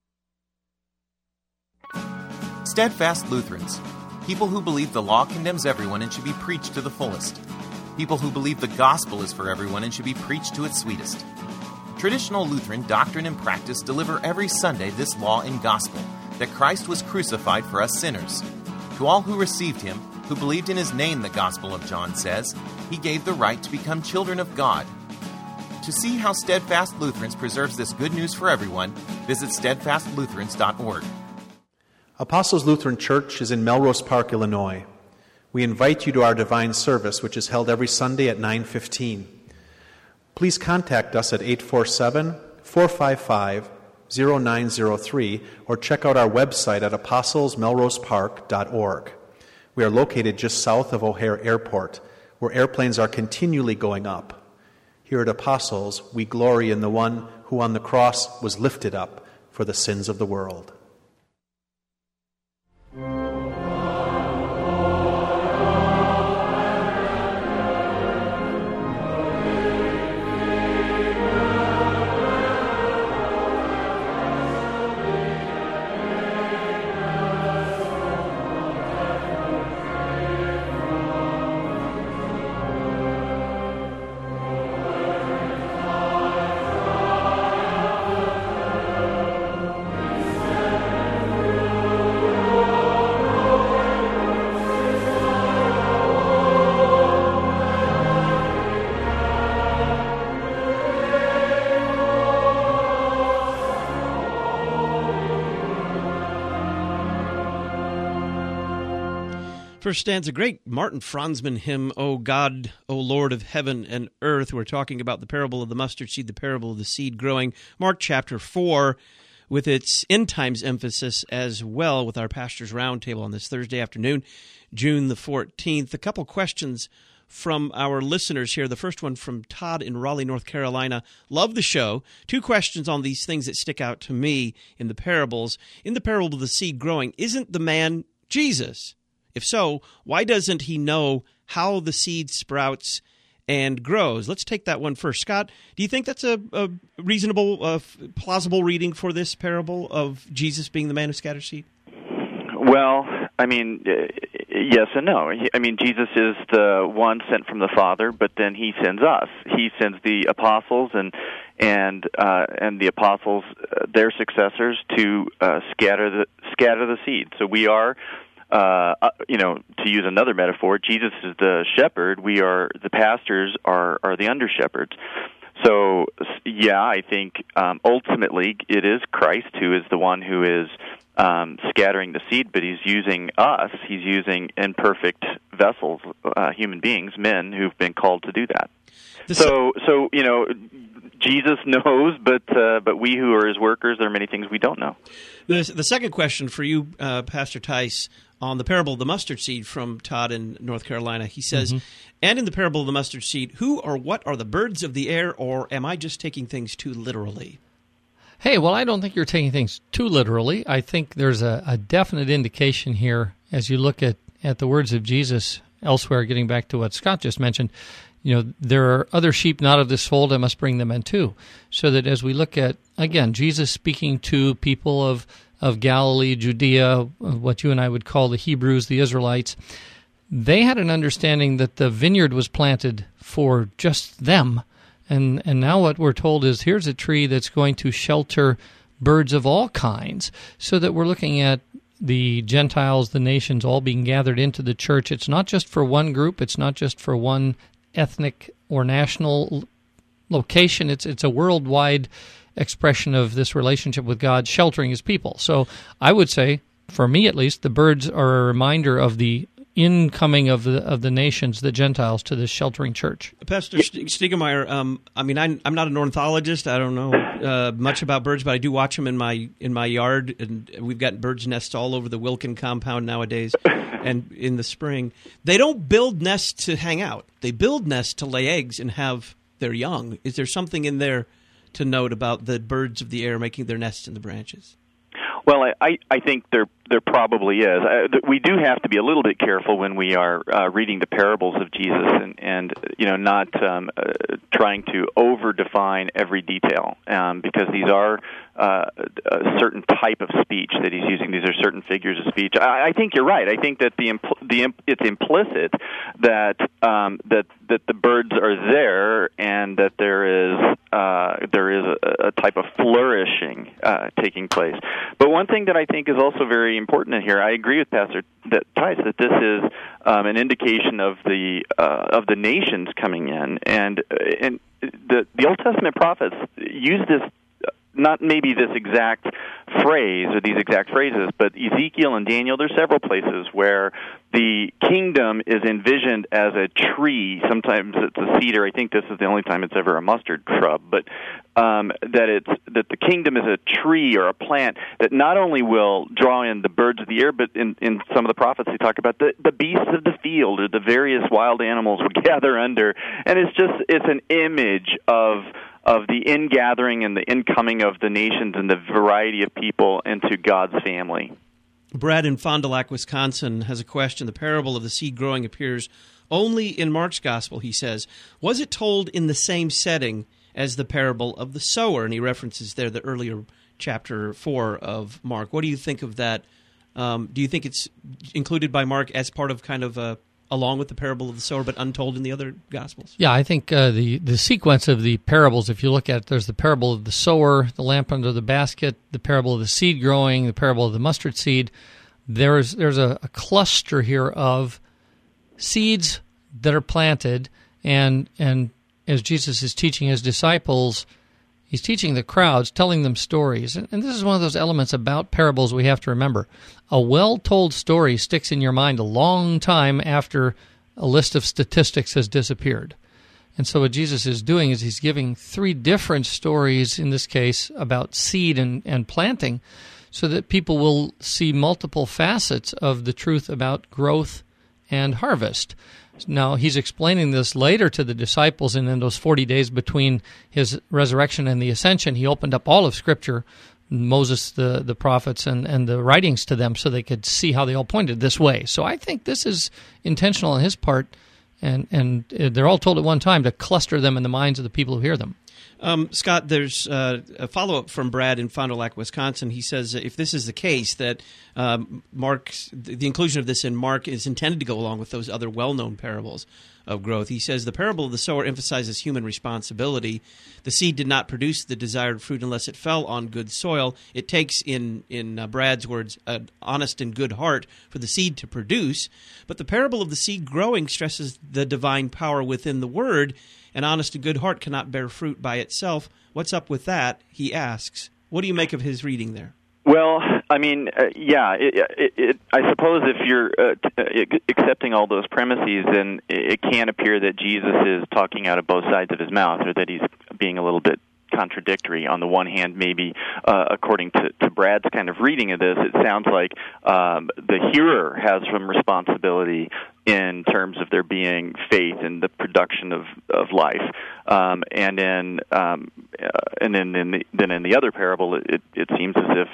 Steadfast Lutherans. People who believe the law condemns everyone and should be preached to the fullest. People who believe the gospel is for everyone and should be preached to its sweetest. Traditional Lutheran doctrine and practice deliver every Sunday this law and gospel, that Christ was crucified for us sinners. To all who received him, who believed in his name, the Gospel of John says, he gave the right to become children of God. To see how Steadfast Lutherans preserves this good news for everyone, visit steadfast lutherans dot org. Apostles Lutheran Church is in Melrose Park, Illinois. We invite you to our divine service, which is held every Sunday at nine fifteen. Please contact us at eight four seven, four five five, zero nine zero three or check out our website at apostles melrose park dot org. We are located just south of O'Hare Airport, where airplanes are continually going up. Here at Apostles, we glory in the one who on the cross was lifted up for the sins of the world. First stanza, great Martin Franzmann hymn, O God, O Lord of heaven and earth. We're talking about the parable of the mustard seed, the parable of the seed growing. Mark chapter four, with its end times emphasis as well, with our Pastor's Roundtable on this Thursday afternoon, June the fourteenth. A couple questions from our listeners here. The first one from Todd in Raleigh, North Carolina. Love the show. Two questions on these things that stick out to me in the parables. In the parable of the seed growing, isn't the man Jesus? If so, why doesn't he know how the seed sprouts and grows? Let's take that one first. Scott, do you think that's a, a reasonable, uh, plausible reading for this parable of Jesus being the man who scatters seed? Well, I mean, Yes and no. I mean, Jesus is the one sent from the Father, but then he sends us. He sends the apostles and and uh, and the apostles, uh, their successors, to uh, scatter the scatter the seed. So we are, uh, uh, you know, to use another metaphor, Jesus is the shepherd. We are the pastors are are the under shepherds. So yeah, I think um, ultimately it is Christ who is the one who is Um, scattering the seed, but he's using us. He's using imperfect vessels, uh, human beings, men who've been called to do that. The so, so you know, Jesus knows, but uh, but we who are his workers, there are many things we don't know. The, the second question for you, uh, Pastor Tice, on the parable of the mustard seed from Todd in North Carolina. He says, mm-hmm. and in the parable of the mustard seed, who or what are the birds of the air, or am I just taking things too literally? Hey, well, I don't think you're taking things too literally. I think there's a, a definite indication here as you look at, at the words of Jesus elsewhere, getting back to what Scott just mentioned. You know, there are other sheep not of this fold, I must bring them in too. So that as we look at, again, Jesus speaking to people of, of Galilee, Judea, what you and I would call the Hebrews, the Israelites, they had an understanding that the vineyard was planted for just them. And and now what we're told is here's a tree that's going to shelter birds of all kinds, so that we're looking at the Gentiles, the nations, all being gathered into the church. It's not just for one group. It's not just for one ethnic or national location. It's it's a worldwide expression of this relationship with God sheltering his people. So I would say, for me at least, the birds are a reminder of the incoming of the of the nations, the Gentiles, to this sheltering church. Pastor Stiegemeyer, um, I mean, I'm, I'm not an ornithologist. I don't know uh, much about birds, but I do watch them in my in my yard, and we've got birds' nests all over the Wilkin compound nowadays. And in the spring, they don't build nests to hang out. They build nests to lay eggs and have their young. Is there something in there to note about the birds of the air making their nests in the branches? Well, I, I think there there probably is. Uh, we do have to be a little bit careful when we are uh, reading the parables of Jesus, and, and you know, not um, uh, trying to over-define every detail, um, because these are uh, a certain type of speech that he's using. These are certain figures of speech. I, I think you're right. I think that the impl- the imp- it's implicit that um, that that the birds are there, and that there is uh, there is a, a type of flourishing uh, taking place. But one thing that I think is also very important in here, I agree with Pastor that Tice that this is um, an indication of the uh, of the nations coming in, and and the the Old Testament prophets use this, not maybe this exact phrase or these exact phrases, but Ezekiel and Daniel, there's several places where the kingdom is envisioned as a tree. Sometimes it's a cedar. I think this is the only time it's ever a mustard shrub, but um, that it's that the kingdom is a tree or a plant that not only will draw in the birds of the air, but in, in some of the prophets they talk about the, the beasts of the field or the various wild animals would gather under, and it's just it's an image of of the ingathering and the incoming of the nations and the variety of people into God's family. Brad in Fond du Lac, Wisconsin, has a question. The parable of the seed growing appears only in Mark's gospel, he says. Was it told in the same setting as the parable of the sower? And he references there the earlier chapter four of Mark. What do you think of that? Um, do you think it's included by Mark as part of kind of a along with the parable of the sower, but untold in the other Gospels? Yeah, I think uh, the, the sequence of the parables, if you look at it, there's the parable of the sower, the lamp under the basket, the parable of the seed growing, the parable of the mustard seed. There's there's a, a cluster here of seeds that are planted, and and as Jesus is teaching his disciples, he's teaching the crowds, telling them stories. And, and this is one of those elements about parables we have to remember. A well-told story sticks in your mind a long time after a list of statistics has disappeared. And so what Jesus is doing is he's giving three different stories, in this case, about seed and, and planting, so that people will see multiple facets of the truth about growth and harvest. Now, he's explaining this later to the disciples, and in those forty days between his resurrection and the ascension, he opened up all of Scripture, Moses, the, the prophets, and, and the writings to them so they could see how they all pointed this way. So I think this is intentional on his part, and, and they're all told at one time to cluster them in the minds of the people who hear them. Um, Scott, there's uh, a follow-up from Brad in Fond du Lac, Wisconsin. He says if this is the case, that um, Mark, the inclusion of this in Mark is intended to go along with those other well-known parables of growth. He says the parable of the sower emphasizes human responsibility. The seed did not produce the desired fruit unless it fell on good soil. It takes, in, in uh, Brad's words, an honest and good heart for the seed to produce. But the parable of the seed growing stresses the divine power within the word. An honest and good heart cannot bear fruit by itself. What's up with that? He asks. What do you make of his reading there? Well, I mean, uh, yeah, it, it, it, I suppose if you're uh, t- uh, accepting all those premises, then it can appear that Jesus is talking out of both sides of his mouth, or that he's being a little bit contradictory. On the one hand, maybe uh, according to, to Brad's kind of reading of this, it sounds like um, the hearer has some responsibility in terms of there being faith in the production of, of life, um, and then um, uh, and then in the, then in the other parable, it, it seems as if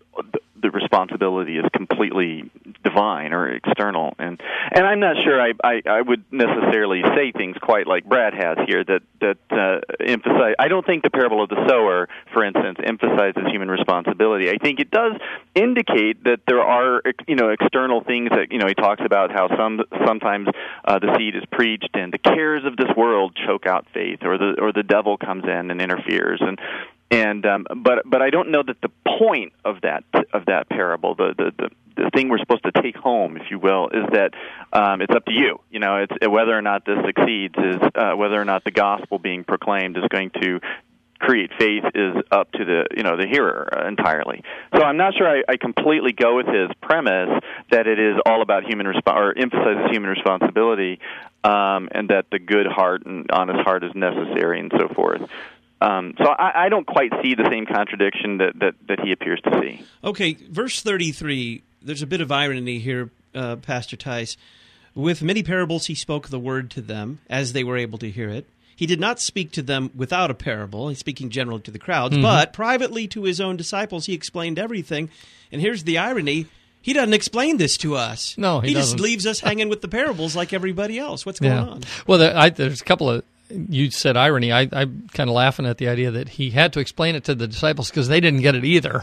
the responsibility is completely divine or external, and and I'm not sure I, I, I would necessarily say things quite like Brad has here that that uh, emphasize. I don't think the parable of the sower, for instance, emphasizes human responsibility. I think it does indicate that there are, you know, external things that, you know, he talks about how some sometimes uh, the seed is preached and the cares of this world choke out faith, or the or the devil comes in and interferes, and. And um, but but I don't know that the point of that of that parable, the, the the the thing we're supposed to take home, if you will, is that um, it's up to you. You know, it's whether or not this succeeds, is uh, whether or not the gospel being proclaimed is going to create faith is up to the you know the hearer uh, entirely. So I'm not sure I, I completely go with his premise that it is all about human resp- or emphasizes human responsibility, um, and that the good heart and honest heart is necessary and so forth. Um, so I, I don't quite see the same contradiction that, that, that he appears to see. Okay, verse thirty-three, there's a bit of irony here, uh, Pastor Tice. With many parables he spoke the word to them, as they were able to hear it. He did not speak to them without a parable. He's speaking generally to the crowds, mm-hmm. but privately to his own disciples he explained everything. And here's the irony. He doesn't explain this to us. No, he, he doesn't. just leaves us hanging with the parables like everybody else. What's going yeah. on? Well, there, I, there's a couple of... You said irony. I, I'm kind of laughing at the idea that he had to explain it to the disciples because they didn't get it either.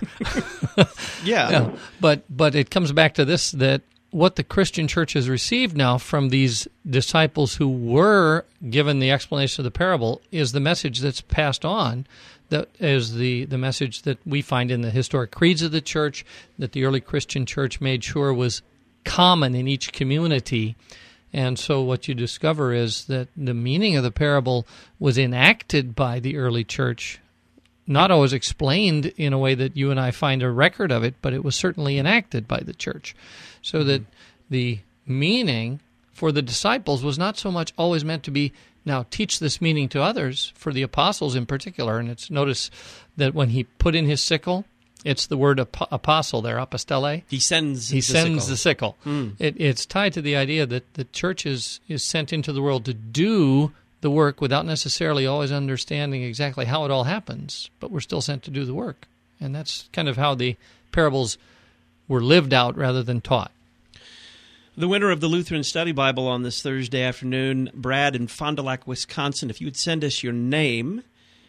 yeah. yeah. But but it comes back to this, that what the Christian church has received now from these disciples who were given the explanation of the parable is the message that's passed on, that is the, the message that we find in the historic creeds of the church, that the early Christian church made sure was common in each community. And so what you discover is that the meaning of the parable was enacted by the early church, not always explained in a way that you and I find a record of it, but it was certainly enacted by the church. So mm-hmm. that the meaning for the disciples was not so much always meant to be, now teach this meaning to others, for the apostles in particular. And it's notice that when he put in his sickle, it's the word ap- apostle there, apostelle. He sends He the sends sickle. the sickle. Mm. It, it's tied to the idea that the church is, is sent into the world to do the work without necessarily always understanding exactly how it all happens, but we're still sent to do the work. And that's kind of how the parables were lived out rather than taught. The winner of the Lutheran Study Bible on this Thursday afternoon, Brad in Fond du Lac, Wisconsin. If you would send us your name...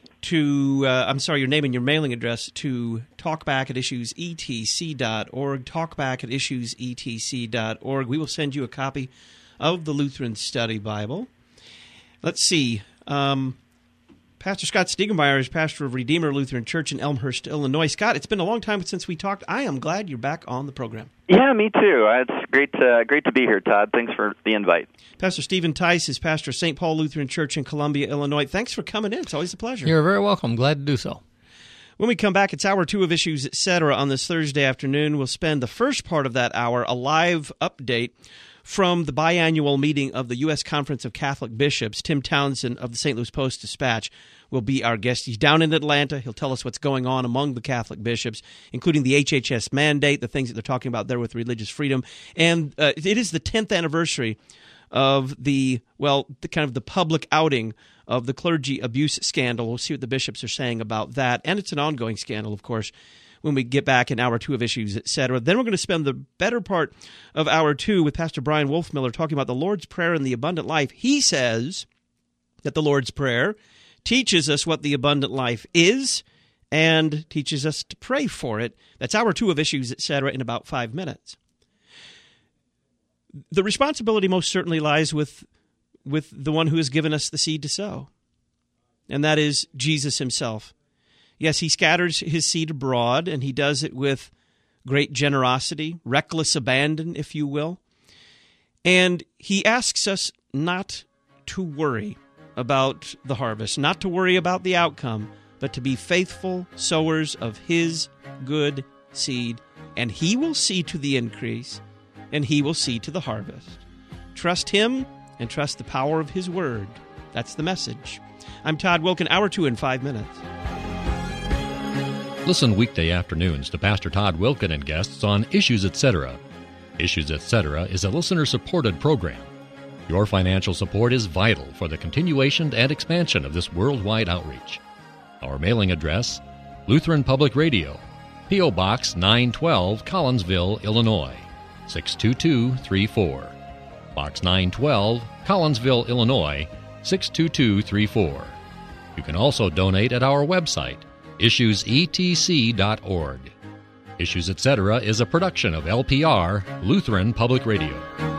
to, uh, I'm sorry, your name and your mailing address to talkback at issues e t c dot org, talkback at issues e t c dot org. We will send you a copy of the Lutheran Study Bible. Let's see. Um, Pastor Scott Stiegemeyer is pastor of Redeemer Lutheran Church in Elmhurst, Illinois. Scott, it's been a long time since we talked. I am glad you're back on the program. Yeah, me too. It's great to, great to be here, Todd. Thanks for the invite. Pastor Stephen Tice is pastor of Saint Paul Lutheran Church in Columbia, Illinois. Thanks for coming in. It's always a pleasure. You're very welcome. Glad to do so. When we come back, it's hour two of Issues, et cetera. On this Thursday afternoon, we'll spend the first part of that hour a live update from the biannual meeting of the U S Conference of Catholic Bishops. Tim Townsend of the Saint Louis Post-Dispatch will be our guest. He's down in Atlanta. He'll tell us what's going on among the Catholic bishops, including the H H S mandate, the things that they're talking about there with religious freedom. And uh, it is the tenth anniversary of the, well, the kind of the public outing of the clergy abuse scandal. We'll see what the bishops are saying about that. And it's an ongoing scandal, of course, when we get back in hour two of Issues, et cetera. Then we're going to spend the better part of hour two with Pastor Brian Wolfmiller talking about the Lord's Prayer and the abundant life. He says that the Lord's Prayer teaches us what the abundant life is and teaches us to pray for it. That's hour two of Issues, et cetera, in about five minutes. The responsibility most certainly lies with, with the one who has given us the seed to sow, and that is Jesus himself. Yes, he scatters his seed abroad, and he does it with great generosity, reckless abandon, if you will. And he asks us not to worry about the harvest, not to worry about the outcome, but to be faithful sowers of his good seed, and he will see to the increase, and he will see to the harvest. Trust him and trust the power of his word. That's the message. I'm Todd Wilken, hour two in five minutes. Listen weekday afternoons to Pastor Todd Wilken and guests on Issues, et cetera. Issues, et cetera is a listener-supported program. Your financial support is vital for the continuation and expansion of this worldwide outreach. Our mailing address, Lutheran Public Radio, P O. Box nine twelve, Collinsville, Illinois, six two two three four. Box nine twelve, Collinsville, Illinois, six two two three four. You can also donate at our website, issues e t c dot org. Issues, et cetera is a production of L P R, Lutheran Public Radio.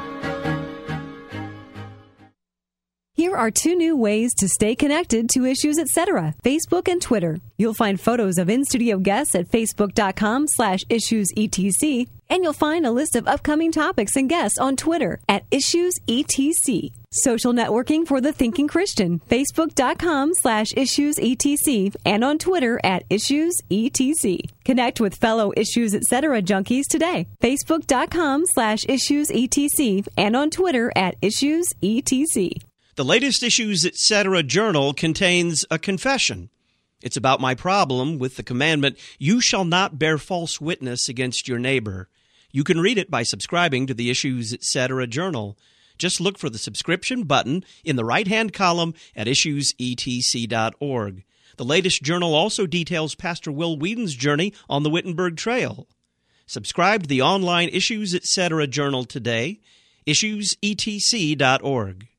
Here are two new ways to stay connected to Issues, et cetera, Facebook and Twitter. You'll find photos of in-studio guests at facebook.com slash issuesetc, and you'll find a list of upcoming topics and guests on Twitter at issuesetc. Social networking for the thinking Christian, facebook.com slash issuesetc, and on Twitter at issuesetc. Connect with fellow Issues, et cetera junkies today, facebook.com slash issuesetc, and on Twitter at issuesetc. The latest Issues, et cetera journal contains a confession. It's about my problem with the commandment, you shall not bear false witness against your neighbor. You can read it by subscribing to the Issues, et cetera journal. Just look for the subscription button in the right-hand column at issues e t c dot org. The latest journal also details Pastor Will Whedon's journey on the Wittenberg Trail. Subscribe to the online Issues, et cetera journal today, issues e t c dot org.